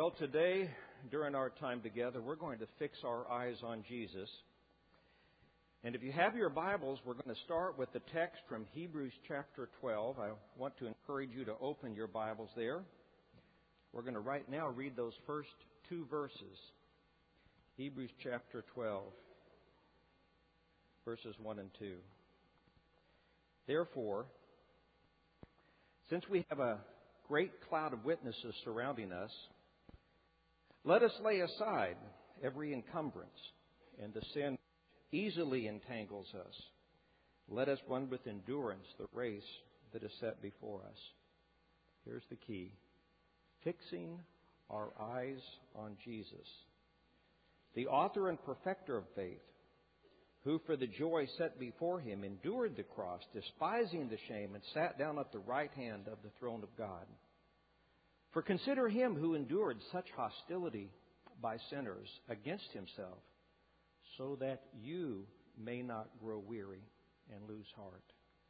Well, today, during our time together, we're going to fix our eyes on Jesus. And if you have your Bibles, we're going to start with the text from Hebrews chapter 12. I want to encourage you to open your Bibles there. We're going to right now read those first two verses. Hebrews chapter 12, verses 1 and 2. Therefore, since we have a great cloud of witnesses surrounding us, let us lay aside every encumbrance and the sin easily entangles us. Let us run with endurance the race that is set before us. Here's the key. Fixing our eyes on Jesus, the author and perfecter of faith, who for the joy set before him endured the cross, despising the shame, and sat down at the right hand of the throne of God. For consider him who endured such hostility by sinners against himself, so that you may not grow weary and lose heart.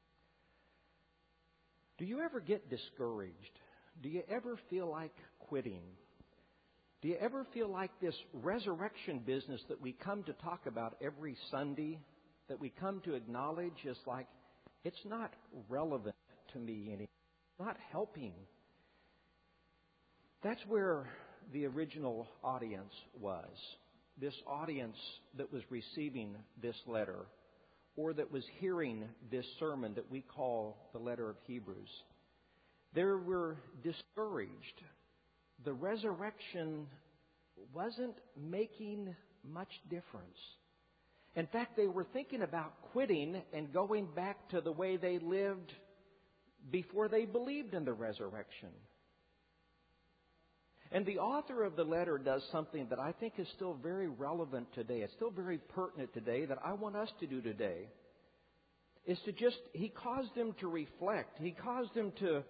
Do you ever get discouraged? Do you ever feel like quitting? Do you ever feel like this resurrection business that we come to talk about every Sunday, that we come to acknowledge is like, it's not relevant to me anymore, it's not helping? That's where the original audience was. This audience that was receiving this letter, or that was hearing this sermon that we call the letter of Hebrews. They were discouraged. The resurrection wasn't making much difference. In fact, they were thinking about quitting and going back to the way they lived before they believed in the resurrection. And the author of the letter does something that I think is still very relevant today. It's still very pertinent today that I want us to do today. He caused them to reflect. He caused them to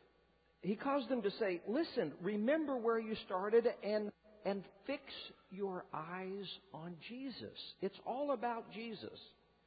say, listen, remember where you started and fix your eyes on Jesus. It's all about Jesus.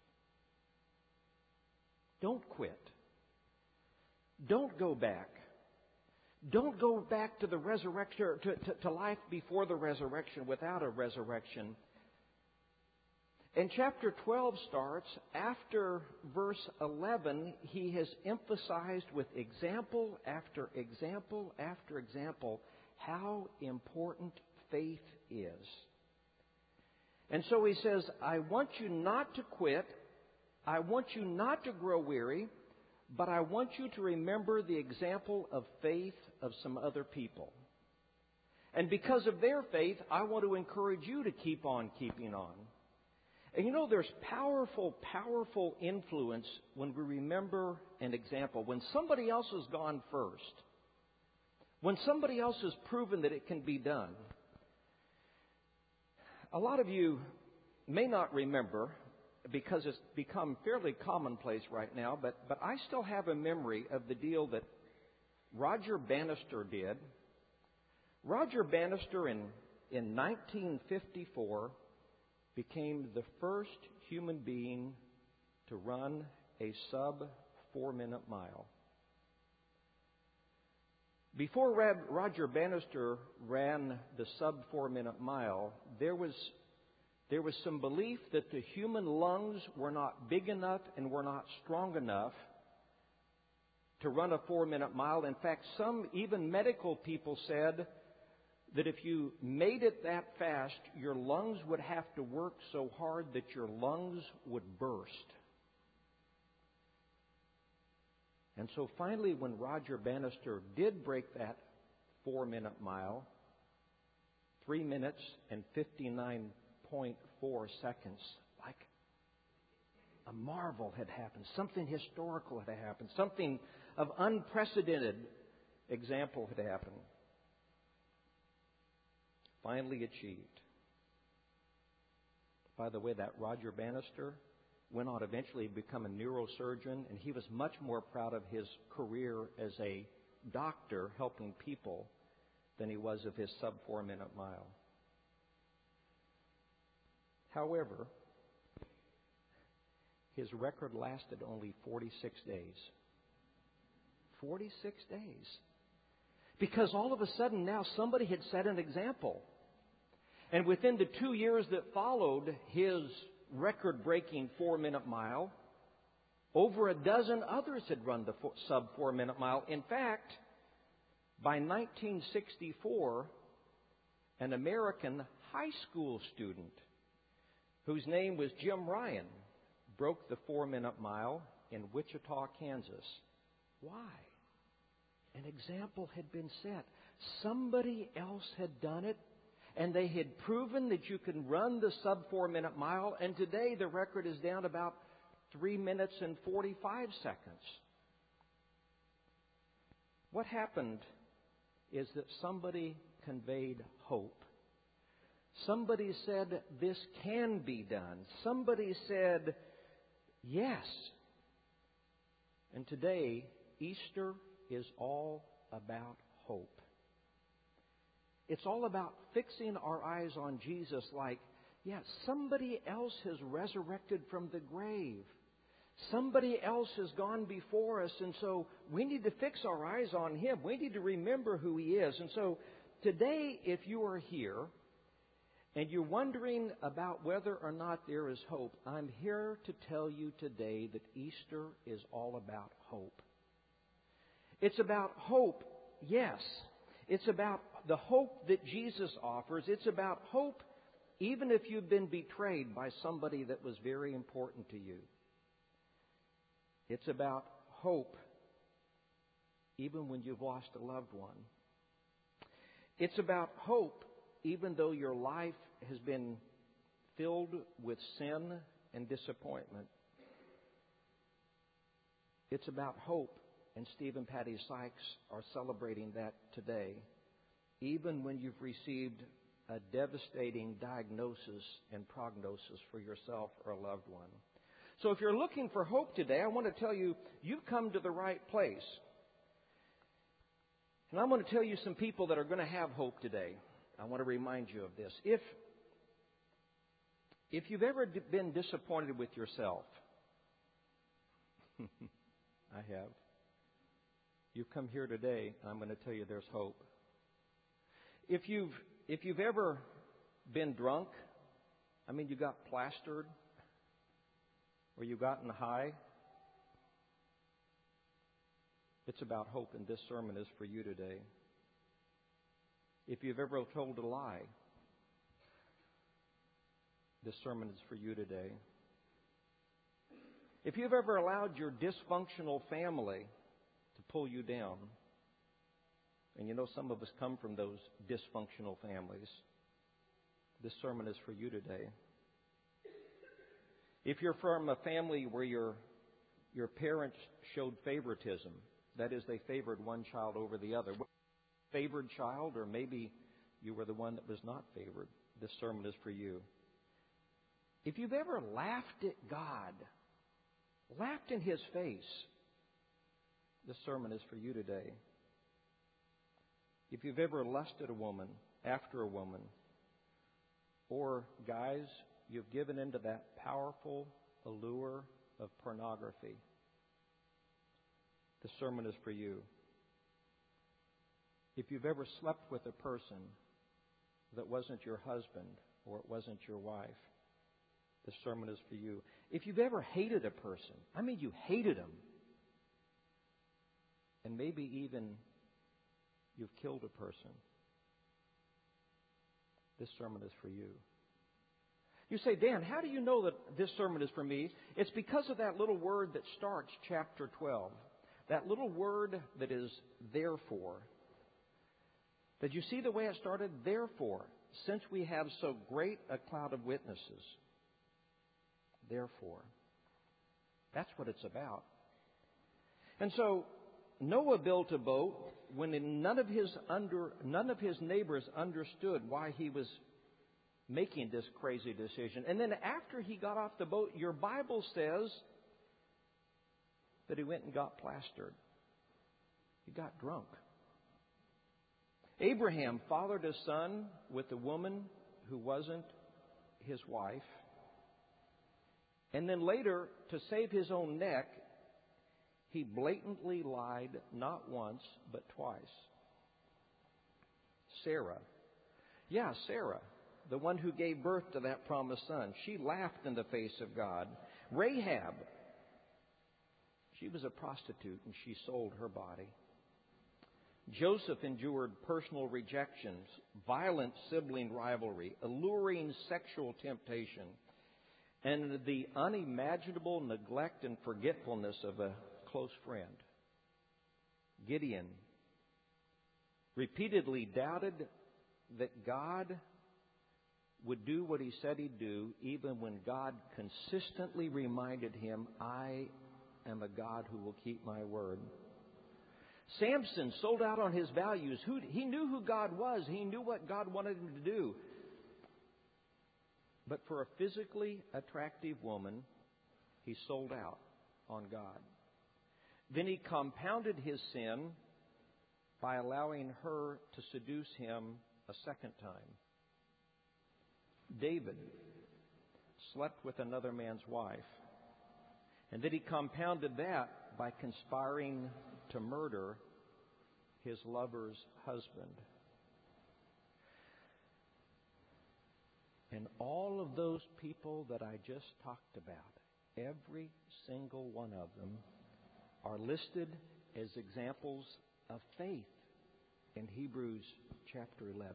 Don't quit. Don't go back. Don't go back to the resurrection, to life before the resurrection, without a resurrection. And chapter 12 starts after verse 11. He has emphasized with example after example after example how important faith is. And so he says, I want you not to quit. I want you not to grow weary. But I want you to remember the example of faith of some other people. And because of their faith, I want to encourage you to keep on keeping on. And you know, there's powerful, powerful influence when we remember an example. When somebody else has gone first. When somebody else has proven that it can be done. A lot of you may not remember, because it's become fairly commonplace right now, but I still have a memory of the deal that Roger Bannister did. Roger Bannister in 1954 became the first human being to run a sub-4-minute mile. Before Roger Bannister ran the sub-4-minute mile, there was some belief that the human lungs were not big enough and were not strong enough to run a 4-minute mile. In fact, some even medical people said that if you made it that fast, your lungs would have to work so hard that your lungs would burst. And so finally, when Roger Bannister did break that 4-minute mile, 3 minutes and 59.4 seconds, like a marvel had happened. Something historical had happened. Something of unprecedented example had happened. Finally achieved. By the way, that Roger Bannister went on eventually to become a neurosurgeon, and he was much more proud of his career as a doctor helping people than he was of his sub-4-minute mile. However, his record lasted only 46 days. 46 days. Because all of a sudden now somebody had set an example. And within the 2 years that followed his record-breaking 4-minute mile, over a dozen others had run the sub-4-minute mile. In fact, by 1964, an American high school student whose name was Jim Ryan broke the 4-minute mile in Wichita, Kansas. Why? An example had been set. Somebody else had done it, and they had proven that you can run the sub-4-minute mile, and today the record is down about 3 minutes and 45 seconds. What happened is that somebody conveyed hope. Somebody said, this can be done. Somebody said, yes. And today, Easter is all about hope. It's all about fixing our eyes on Jesus like, somebody else has resurrected from the grave. Somebody else has gone before us, and so we need to fix our eyes on Him. We need to remember who He is. And so today, if you are here and you're wondering about whether or not there is hope, I'm here to tell you today that Easter is all about hope. It's about hope, yes. It's about the hope that Jesus offers. It's about hope even if you've been betrayed by somebody that was very important to you. It's about hope even when you've lost a loved one. It's about hope even though your life has been filled with sin and disappointment. It's about hope, and Steve and Patty Sykes are celebrating that today, even when you've received a devastating diagnosis and prognosis for yourself or a loved one. So if you're looking for hope today, I want to tell you, you've come to the right place. And I'm going to tell you some people that are going to have hope today. I want to remind you of this. If you've ever been disappointed with yourself, I have. You've come here today, and I'm going to tell you there's hope. If you've ever been drunk, you got plastered, or you've gotten high, it's about hope, and this sermon is for you today. If you've ever told a lie, this sermon is for you today. If you've ever allowed your dysfunctional family to pull you down, and some of us come from those dysfunctional families, this sermon is for you today. If you're from a family where your parents showed favoritism, that is, they favored one child over the other, favored child, or maybe you were the one that was not favored, this sermon is for you. If you've ever laughed at God, laughed in His face, this sermon is for you today. If you've ever lusted a woman, after a woman, or, guys, you've given into that powerful allure of pornography, the sermon is for you. If you've ever slept with a person that wasn't your husband or it wasn't your wife, this sermon is for you. If you've ever hated a person, you hated them, and maybe even you've killed a person, this sermon is for you. You say, Dan, how do you know that this sermon is for me? It's because of that little word that starts chapter 12. That little word that is therefore. Did you see the way it started? Therefore, since we have so great a cloud of witnesses. Therefore. That's what it's about. And so Noah built a boat when none of his neighbors understood why he was making this crazy decision. And then after he got off the boat, your Bible says that he went and got plastered. He got drunk. Abraham fathered a son with a woman who wasn't his wife. And then later, to save his own neck, he blatantly lied not once, but twice. Sarah. Yeah, Sarah, the one who gave birth to that promised son. She laughed in the face of God. Rahab, she was a prostitute and she sold her body. Joseph endured personal rejections, violent sibling rivalry, alluring sexual temptation, and the unimaginable neglect and forgetfulness of a close friend. Gideon repeatedly doubted that God would do what he said he'd do, even when God consistently reminded him, I am a God who will keep my word. Samson sold out on his values. He knew who God was. He knew what God wanted him to do. But for a physically attractive woman, he sold out on God. Then he compounded his sin by allowing her to seduce him a second time. David slept with another man's wife. And then he compounded that by conspiring to murder his lover's husband. And all of those people that I just talked about, every single one of them, are listed as examples of faith in Hebrews chapter 11.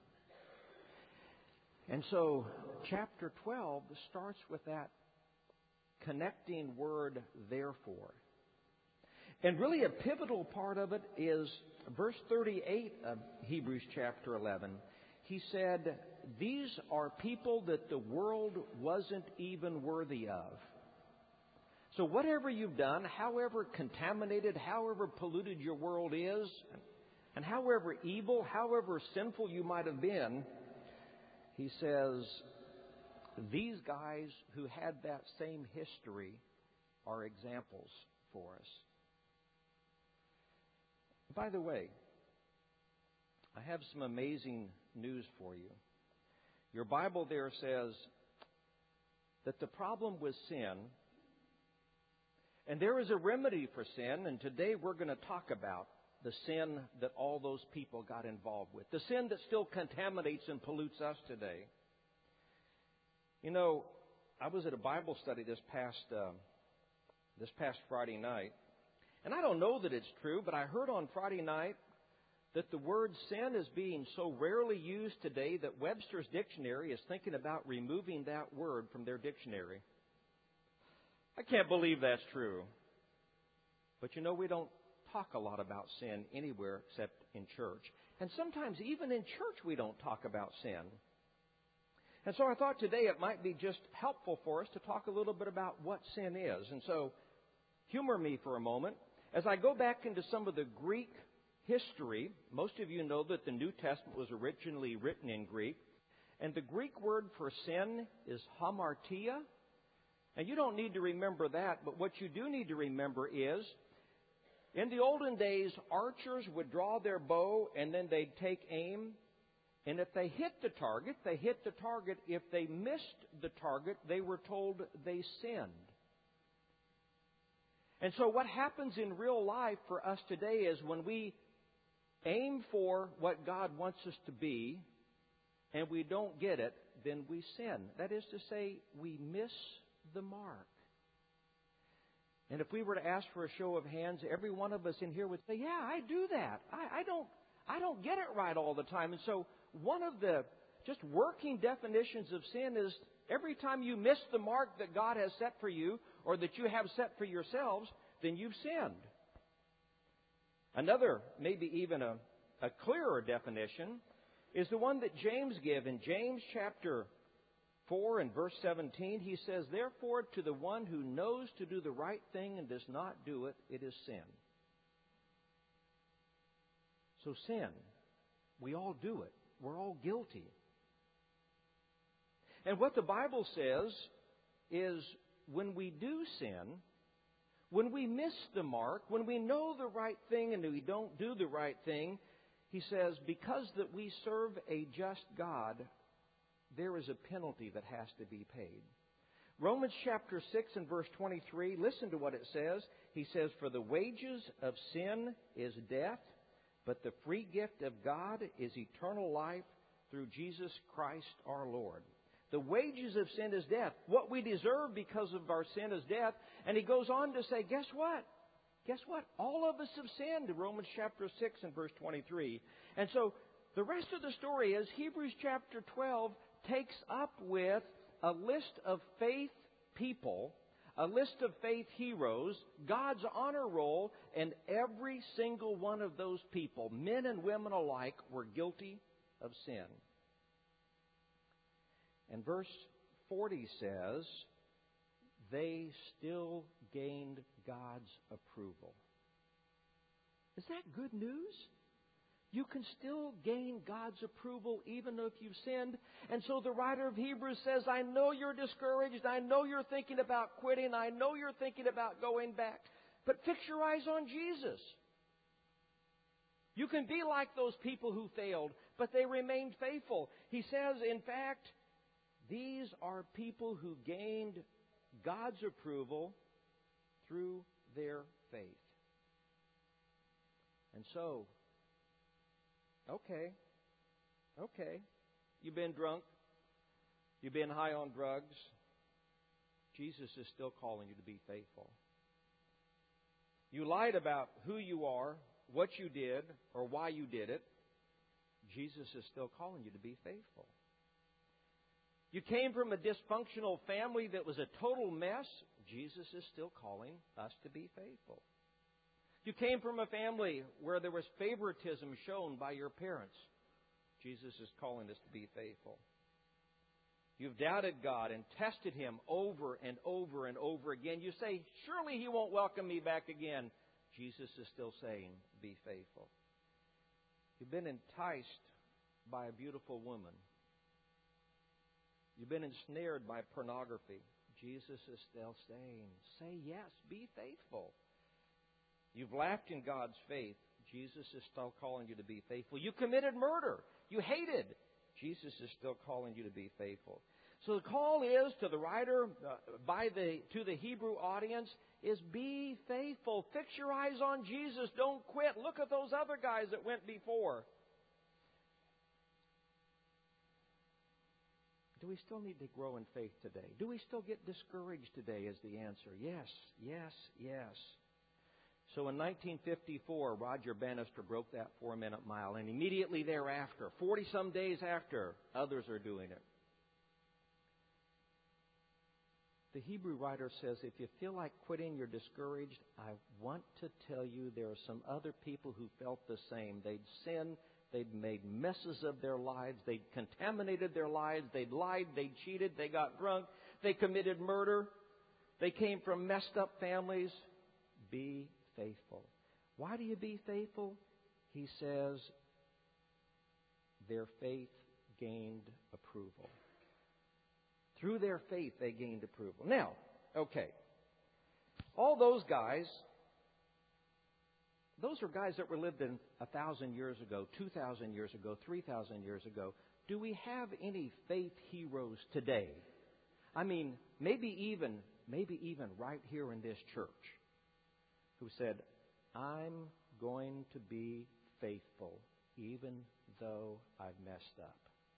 And so chapter 12 starts with that connecting word, therefore. And really a pivotal part of it is verse 38 of Hebrews chapter 11. He said, these are people that the world wasn't even worthy of. So whatever you've done, however contaminated, however polluted your world is, and however evil, however sinful you might have been, he says, these guys who had that same history are examples for us. By the way, I have some amazing news for you. Your Bible there says that the problem was sin, and there is a remedy for sin, and today we're going to talk about the sin that all those people got involved with, the sin that still contaminates and pollutes us today. You know, I was at a Bible study this past Friday night, and I don't know that it's true, but I heard on Friday night that the word sin is being so rarely used today that Webster's dictionary is thinking about removing that word from their dictionary. I can't believe that's true. But you know, we don't talk a lot about sin anywhere except in church. And sometimes even in church we don't talk about sin. And so I thought today it might be just helpful for us to talk a little bit about what sin is. And so humor me for a moment. As I go back into some of the Greek history, most of you know that the New Testament was originally written in Greek. And the Greek word for sin is hamartia. And you don't need to remember that, but what you do need to remember is, in the olden days, archers would draw their bow and then they'd take aim. And if they hit the target, they hit the target. If they missed the target, they were told they sinned. And so what happens in real life for us today is when we aim for what God wants us to be and we don't get it, then we sin. That is to say, we miss the mark. And if we were to ask for a show of hands, every one of us in here would say, yeah, I do that. I don't get it right all the time. And so one of the just working definitions of sin is every time you miss the mark that God has set for you or that you have set for yourselves, then you've sinned. Another, maybe even a clearer definition, is the one that James gives in James chapter 4 and verse 17. He says, therefore, to the one who knows to do the right thing and does not do it, it is sin. So sin, we all do it. We're all guilty. And what the Bible says is when we do sin, when we miss the mark, when we know the right thing and we don't do the right thing, he says, because that we serve a just God, there is a penalty that has to be paid. Romans chapter 6 and verse 23, listen to what it says. He says, for the wages of sin is death, But the free gift of God is eternal life through Jesus Christ our Lord. The wages of sin is death. What we deserve because of our sin is death. And he goes on to say, guess what? Guess what? All of us have sinned, Romans chapter 6 and verse 23. And so the rest of the story is Hebrews chapter 12 takes up with a list of faith people, a list of faith heroes, God's honor roll, and every single one of those people, men and women alike, were guilty of sin. And verse 40 says, they still gained God's approval. Is that good news? You can still gain God's approval even if you've sinned. And so the writer of Hebrews says, I know you're discouraged. I know you're thinking about quitting. I know you're thinking about going back. But fix your eyes on Jesus. You can be like those people who failed, but they remained faithful. He says, in fact, these are people who gained God's approval through their faith. And so, okay, you've been drunk, you've been high on drugs, Jesus is still calling you to be faithful. You lied about who you are, what you did, or why you did it, Jesus is still calling you to be faithful. You came from a dysfunctional family that was a total mess. Jesus is still calling us to be faithful. You came from a family where there was favoritism shown by your parents. Jesus is calling us to be faithful. You've doubted God and tested Him over and over and over again. You say, surely He won't welcome me back again. Jesus is still saying, be faithful. You've been enticed by a beautiful woman. You've been ensnared by pornography. Jesus is still saying, say yes, be faithful. You've laughed in God's faith. Jesus is still calling you to be faithful. You committed murder. You hated. Jesus is still calling you to be faithful. So the call is to the writer, to the Hebrew audience, is be faithful. Fix your eyes on Jesus. Don't quit. Look at those other guys that went before. Do we still need to grow in faith today? Do we still get discouraged today is the answer. Yes, yes, yes. So in 1954, Roger Bannister broke that 4-minute mile. And immediately thereafter, 40-some days after, others are doing it. The Hebrew writer says, if you feel like quitting, you're discouraged, I want to tell you there are some other people who felt the same. They'd sinned. They'd made messes of their lives. They'd contaminated their lives. They'd lied. They'd cheated. They got drunk. They committed murder. They came from messed up families. Be faithful. Why do you be faithful? He says, their faith gained approval. Through their faith, they gained approval. Now, okay, all those guys, those are guys that were lived in 1,000 years ago, 2,000 years ago, 3,000 years ago. Do we have any faith heroes today? I mean, maybe even right here in this church, who said, I'm going to be faithful even though I've messed up.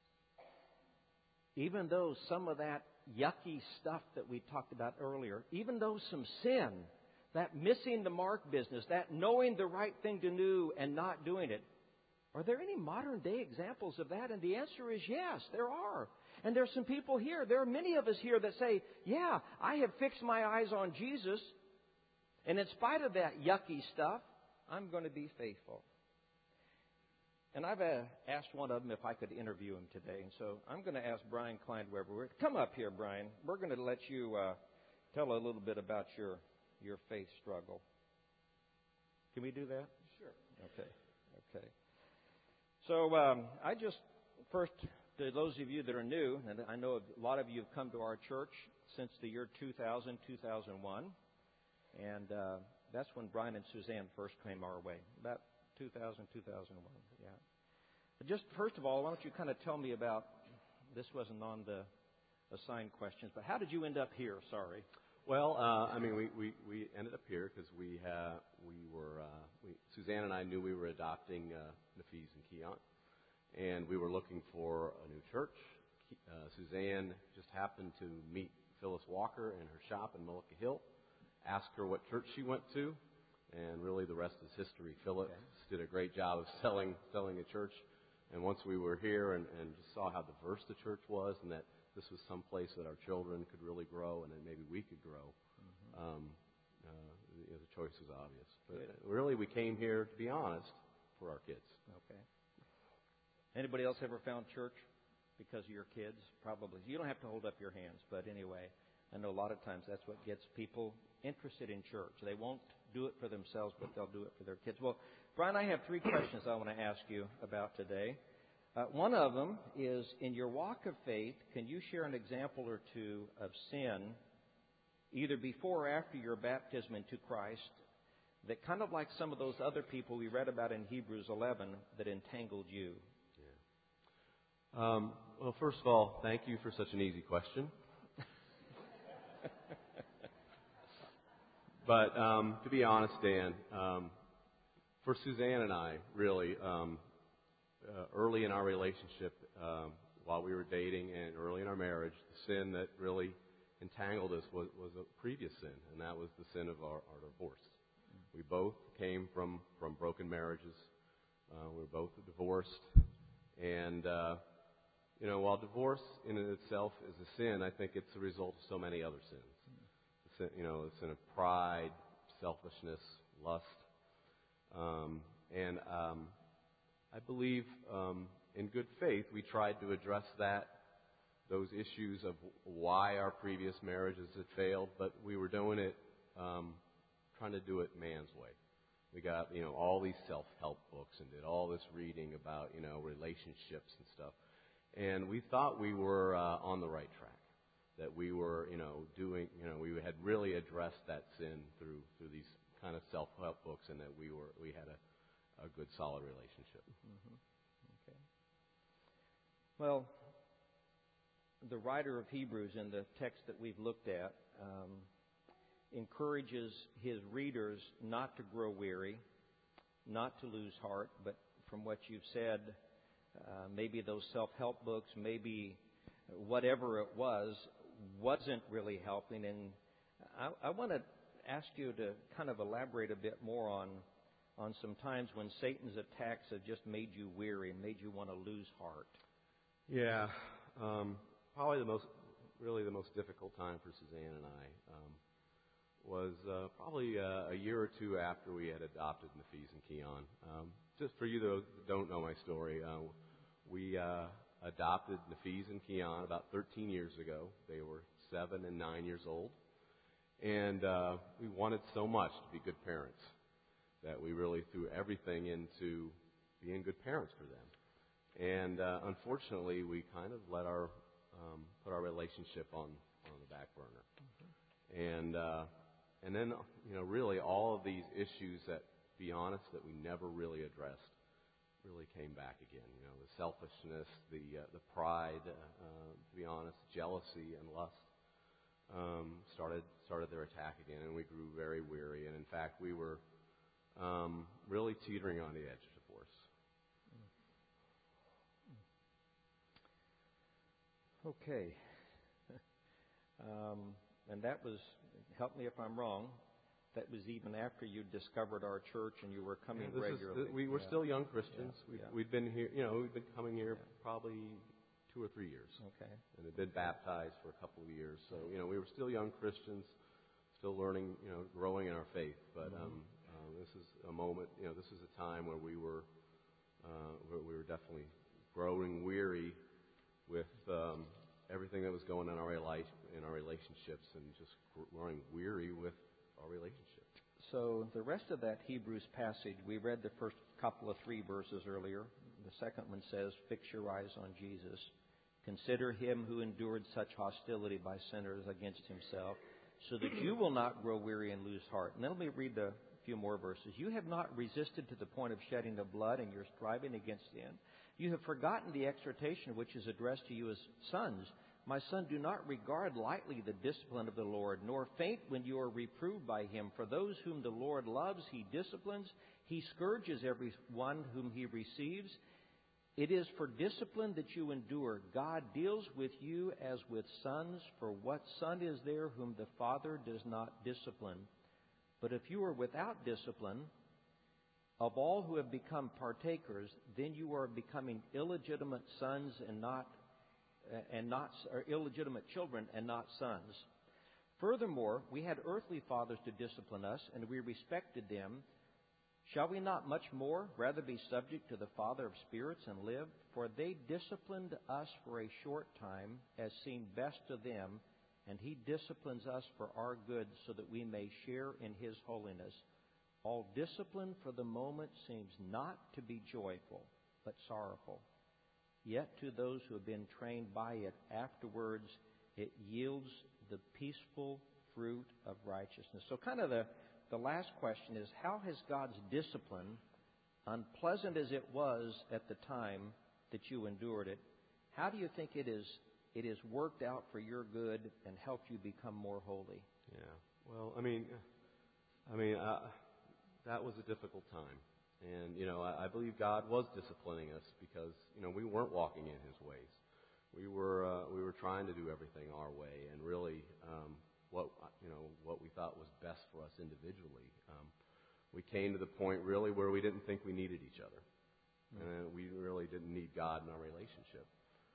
Even though some of that yucky stuff that we talked about earlier, even though some sin, that missing the mark business, that knowing the right thing to do and not doing it, are there any modern day examples of that? And the answer is yes, there are. And there's some people here, there are many of us here that say, yeah, I have fixed my eyes on Jesus, and in spite of that yucky stuff, I'm going to be faithful. And I've asked one of them if I could interview him today. And so I'm going to ask Brian Kleinweber. Come up here, Brian. We're going to let you tell a little bit about your faith struggle. Can we do that? Sure. Okay. So I just, first, to those of you that are new, and I know a lot of you have come to our church since the year 2000, 2001. And that's when Brian and Suzanne first came our way, about 2000, 2001, yeah. But just first of all, why don't you kind of tell me about, this wasn't on the assigned questions, but how did you end up here? Sorry. Well, we ended up here because Suzanne and I knew we were adopting Nafis and Keon, and we were looking for a new church. Suzanne just happened to meet Phyllis Walker in her shop in Mullica Hill, asked her what church she went to, and really the rest is history. Phyllis did a great job of selling a church, and once we were here and just saw how diverse the church was, and that this was some place that our children could really grow and that maybe we could grow, the choice was obvious. But really, we came here, to be honest, for our kids. Okay. Anybody else ever found church because of your kids? Probably. You don't have to hold up your hands, but anyway, I know a lot of times that's what gets people interested in church. They won't do it for themselves, but they'll do it for their kids. Well, Brian, I have 3 questions I want to ask you about today. One of them is, in your walk of faith, can you share an example or two of sin, either before or after your baptism into Christ, that kind of like some of those other people we read about in Hebrews 11 that entangled you? Yeah. Well, first of all, thank you for such an easy question. But to be honest, Dan, for Suzanne and I, really, early in our relationship, while we were dating and early in our marriage, the sin that really entangled us was a previous sin, and that was the sin of our divorce. We both came from broken marriages. We were both divorced. And, while divorce in itself is a sin, I think it's a result of so many other sins. The sin of pride, selfishness, lust. I believe in good faith we tried to address those issues of why our previous marriages had failed, but we were doing it, trying to do it man's way. We got, all these self-help books and did all this reading about, relationships and stuff. And we thought we were on the right track, that we were, we had really addressed that sin through these kind of self-help books, and that we had a good, solid relationship. Mm-hmm. Okay. Well, the writer of Hebrews in the text that we've looked at encourages his readers not to grow weary, not to lose heart, but from what you've said, maybe those self-help books, maybe whatever it wasn't really helping. And I want to ask you to kind of elaborate a bit more on some times when Satan's attacks have just made you weary and made you want to lose heart. Yeah. Probably the most difficult time for Suzanne and I was probably a year or two after we had adopted Nafis and Keon. Just for you that don't know my story, we adopted Nafis and Keon about 13 years ago. They were 7 and 9 years old. And we wanted so much to be good parents that we really threw everything into being good parents for them. And unfortunately, we kind of let put our relationship on the back burner. Mm-hmm. And then, really all of these issues that, to be honest, that we never really addressed really came back again. The selfishness, the pride, to be honest, jealousy and lust started their attack again, and we grew very weary. And in fact, we were really teetering on the edge of divorce. Okay. And that was, help me if I'm wrong, that was even after you discovered our church and you were coming regularly. We were still young Christians. We'd been here, we'd been coming here probably 2 or 3 years. Okay. And had been baptized for a couple of years. So, we were still young Christians, still learning, growing in our faith. But this is a moment, this is a time where we were definitely growing weary with everything that was going on in our relationships, and just growing weary with our relationship. So the rest of that Hebrews passage, we read the first couple of 3 verses earlier. The second one says, "Fix your eyes on Jesus. Consider him who endured such hostility by sinners against himself, so that you will not grow weary and lose heart." And then let me read a few more verses. "You have not resisted to the point of shedding of blood, and you're striving against sin. You have forgotten the exhortation which is addressed to you as sons. My son, do not regard lightly the discipline of the Lord, nor faint when you are reproved by him. For those whom the Lord loves, he disciplines. He scourges every one whom he receives. It is for discipline that you endure. God deals with you as with sons. For what son is there whom the Father does not discipline? But if you are without discipline, of all who have become partakers, then you are becoming illegitimate sons or illegitimate children and not sons. Furthermore, we had earthly fathers to discipline us, and we respected them. Shall we not much more rather be subject to the Father of spirits and live? For they disciplined us for a short time, as seemed best to them, and he disciplines us for our good, so that we may share in his holiness. All discipline for the moment seems not to be joyful, but sorrowful. Yet to those who have been trained by it, afterwards it yields the peaceful fruit of righteousness. So kind of the last question is, how has God's discipline, unpleasant as it was at the time that you endured it, how do you think it is worked out for your good and helped you become more holy? Yeah. Well, that was a difficult time. And, I believe God was disciplining us because, we weren't walking in his ways. We were trying to do everything our way, and really what we thought was best for us individually. We came to the point really where we didn't think we needed each other. And we really didn't need God in our relationship.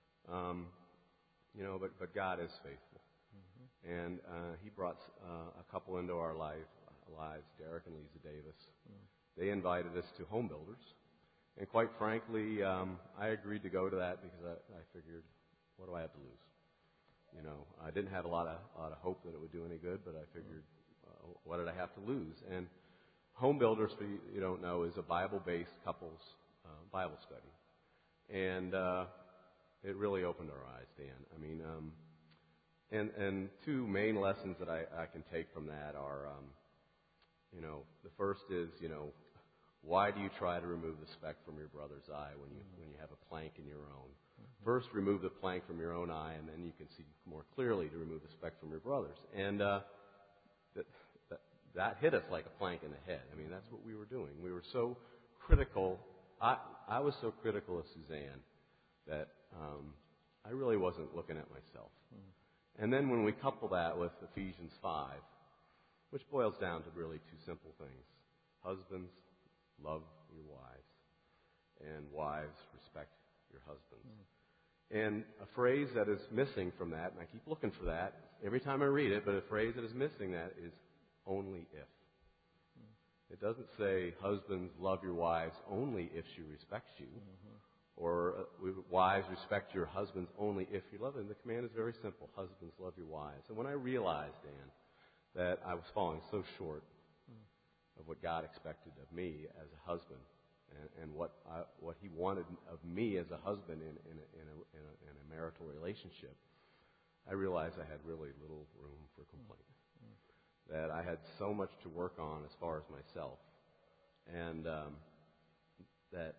But God is faithful. Mm-hmm. And he brought a couple into our lives, Derek and Lisa Davis. Mm. They invited us to Home Builders. And quite frankly, I agreed to go to that because I figured, what do I have to lose? I didn't have a lot of hope that it would do any good, but I figured, what did I have to lose? And Home Builders, for you don't know, is a Bible-based couples Bible study. And it really opened our eyes, Dan. And two main lessons that I can take from that are, the first is, why do you try to remove the speck from your brother's eye when you have a plank in your own? Mm-hmm. First, remove the plank from your own eye, and then you can see more clearly to remove the speck from your brother's. And that hit us like a plank in the head. That's what we were doing. We were so critical. I was so critical of Suzanne that I really wasn't looking at myself. Mm-hmm. And then when we couple that with Ephesians 5, which boils down to really two simple things. Husbands, love your wives. And wives, respect your husbands. Mm. And a phrase that is missing from that, and I keep looking for that every time I read it, but a phrase that is missing that is only if. Mm. It doesn't say, husbands, love your wives only if she respects you. Mm-hmm. Or wives, respect your husbands only if you love them. The command is very simple. Husbands, love your wives. And when I realized, Dan, that I was falling so short of what God expected of me as a husband, and what He wanted of me as a husband in a marital relationship, I realized I had really little room for complaint. That I had so much to work on as far as myself, and that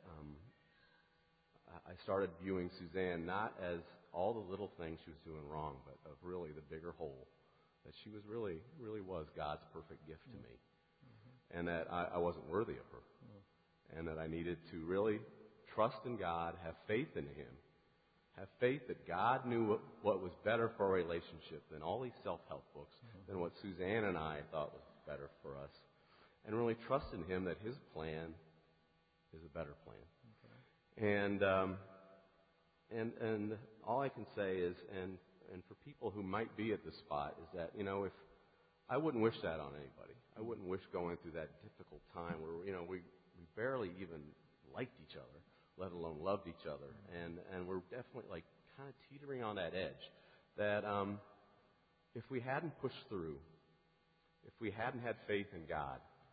I started viewing Suzanne not as all the little things she was doing wrong, but of really the bigger whole. That she was really was God's perfect gift to me. Mm-hmm. And that I wasn't worthy of her. Mm-hmm. And that I needed to really trust in God, have faith in Him, have faith that God knew what was better for our relationship than all these self-help books, mm-hmm. than what Suzanne and I thought was better for us. And really trust in Him that His plan is a better plan. Okay. And all I can say is, and for people who might be at this spot, is that, if I wouldn't wish that on anybody. I wouldn't wish going through that difficult time where, we barely even liked each other, let alone loved each other. And we're definitely kind of teetering on that edge. That if we hadn't pushed through, if we hadn't had faith in God,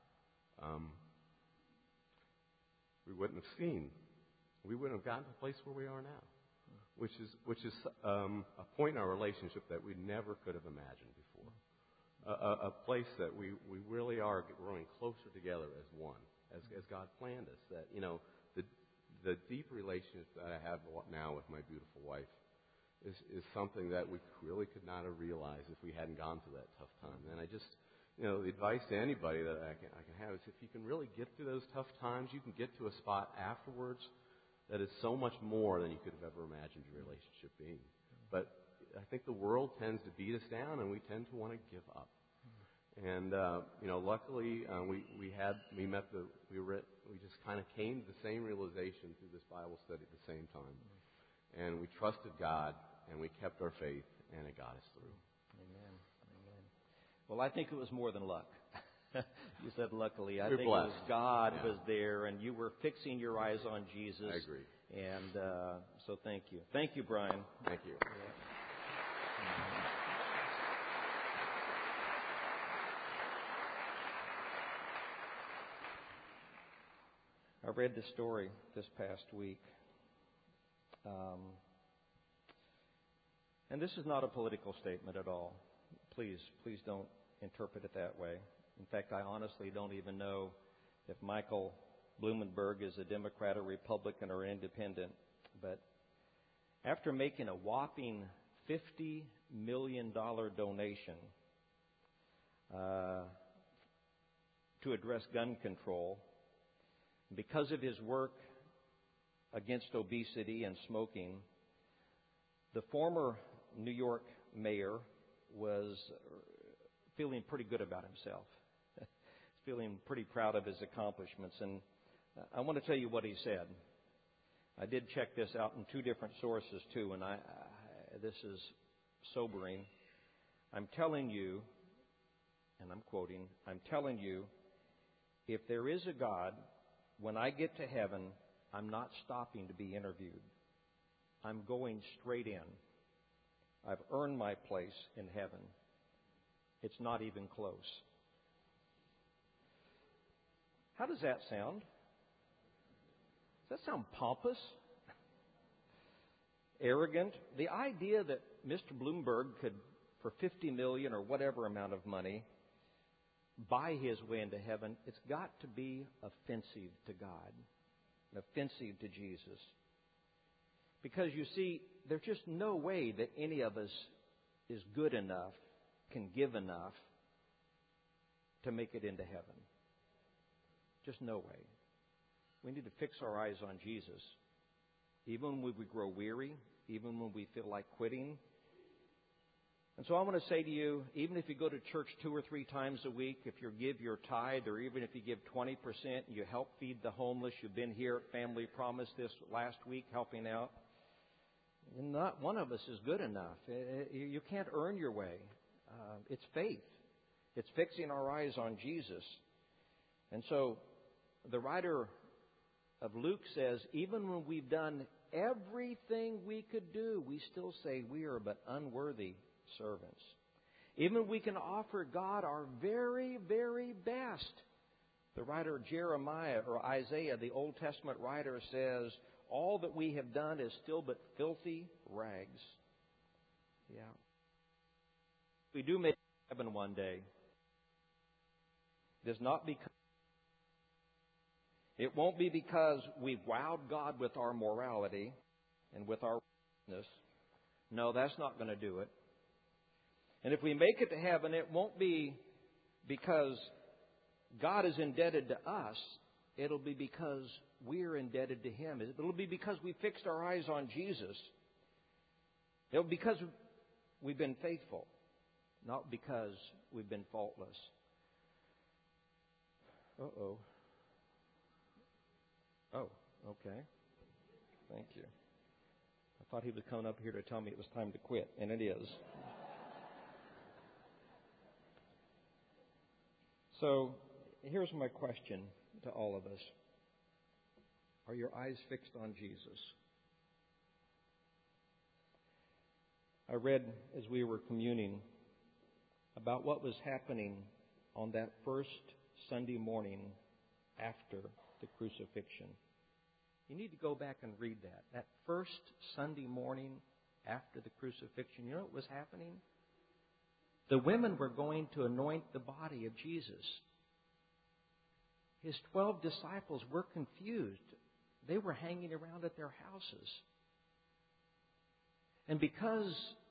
we wouldn't have gotten to the place where we are now. Which is a point in our relationship that we never could have imagined before. A place that we really are growing closer together as one, as God planned us. That, the deep relationship that I have now with my beautiful wife is something that we really could not have realized if we hadn't gone through that tough time. And I just, the advice to anybody that I can have is if you can really get through those tough times, you can get to a spot afterwards that is so much more than you could have ever imagined your relationship being. But I think the world tends to beat us down, and we tend to want to give up. And luckily, we just kind of came to the same realization through this Bible study at the same time, and we trusted God, and we kept our faith, and it got us through. Amen. Amen. Well, I think it was more than luck. You said luckily. I We're think blessed. It was God Yeah. was there, and you were fixing your eyes on Jesus. I agree. And so thank you. Thank you, Brian. Thank you. I read this story this past week. And this is not a political statement at all. Please don't interpret it that way. In fact, I honestly don't even know if Michael Bloomberg is a Democrat or Republican or independent. But after making a whopping $50 million donation to address gun control, because of his work against obesity and smoking, the former New York mayor was feeling pretty good about himself. Feeling pretty proud of his accomplishments. And I want to tell you what he said. I did check this out in two different sources too, and this is sobering. I'm telling you, and I'm quoting, I'm telling you, if there is a God, when I get to heaven, I'm not stopping to be interviewed. I'm going straight in. I've earned my place in heaven. It's not even close. How does that sound? Does that sound pompous? Arrogant? The idea that Mr. Bloomberg could, for $50 million or whatever amount of money, buy his way into heaven, it's got to be offensive to God, offensive to Jesus. Because you see, there's just no way that any of us is good enough, can give enough to make it into heaven. Just no way. We need to fix our eyes on Jesus. Even when we grow weary, even when we feel like quitting. And so I want to say to you, even if you go to church 2 or 3 times a week, if you give your tithe, or even if you give 20%, you help feed the homeless, you've been here at Family Promise this last week helping out, not one of us is good enough. You can't earn your way. It's faith. It's fixing our eyes on Jesus. And so the writer of Luke says, even when we've done everything we could do, we still say we are but unworthy servants. Even we can offer God our very, very best. The writer Jeremiah or Isaiah, the Old Testament writer, says, all that we have done is still but filthy rags. Yeah. We do make heaven one day. It is not because it won't be because we've wowed God with our morality and with our righteousness. No, that's not going to do it. And if we make it to heaven, it won't be because God is indebted to us. It'll be because we're indebted to Him. It'll be because we fixed our eyes on Jesus. It'll be because we've been faithful, not because we've been faultless. Uh-oh. Oh, okay. Thank you. I thought he was coming up here to tell me it was time to quit, and it is. So, here's my question to all of us. Are your eyes fixed on Jesus? I read as we were communing about what was happening on that first Sunday morning after the crucifixion. You need to go back and read that. That first Sunday morning after the crucifixion, you know what was happening? The women were going to anoint the body of Jesus. His 12 disciples were confused. They were hanging around at their houses. And because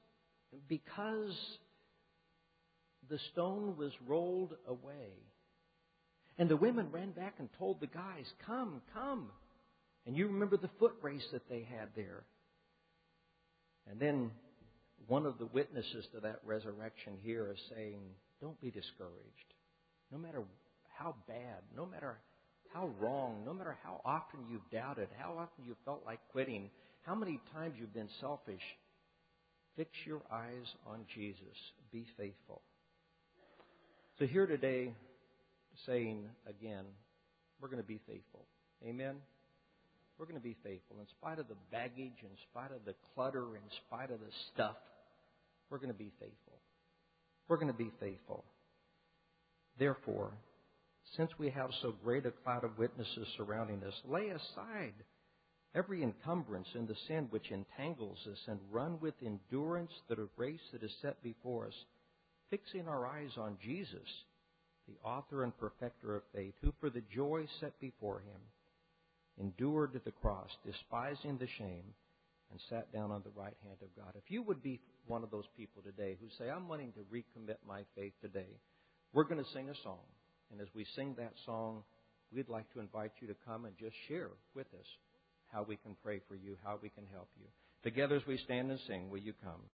the stone was rolled away, and the women ran back and told the guys, come, come. And you remember the foot race that they had there. And then one of the witnesses to that resurrection here is saying, don't be discouraged. No matter how bad, no matter how wrong, no matter how often you've doubted, how often you've felt like quitting, how many times you've been selfish, fix your eyes on Jesus. Be faithful. So here today, saying again, we're going to be faithful. Amen? We're going to be faithful. In spite of the baggage, in spite of the clutter, in spite of the stuff, we're going to be faithful. We're going to be faithful. Therefore, since we have so great a cloud of witnesses surrounding us, lay aside every encumbrance and the sin which entangles us, and run with endurance the race that is set before us, fixing our eyes on Jesus, the author and perfecter of faith, who for the joy set before him endured the cross, despising the shame, and sat down on the right hand of God. If you would be one of those people today who say, I'm wanting to recommit my faith today, we're going to sing a song. And as we sing that song, we'd like to invite you to come and just share with us how we can pray for you, how we can help you. Together as we stand and sing, will you come?